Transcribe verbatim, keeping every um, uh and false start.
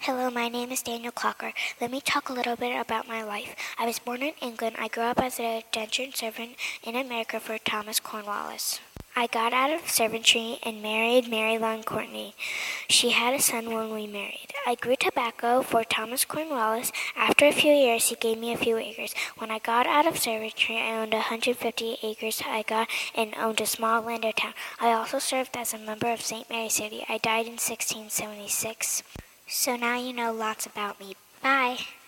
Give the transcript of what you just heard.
Hello, my name is Daniel Clocker. Let me talk a little bit about my life. I was born in England. I grew up as an indentured servant in America for Thomas Cornwallis. I got out of servantry and married Mary Long Courtney. She had a son when we married. I grew tobacco for Thomas Cornwallis. After a few years, he gave me a few acres. When I got out of servantry, I owned one hundred fifty acres. I got and owned a small land town. I also served as a member of Saint Mary City. I died in sixteen seventy-six. So now you know lots about me. Bye.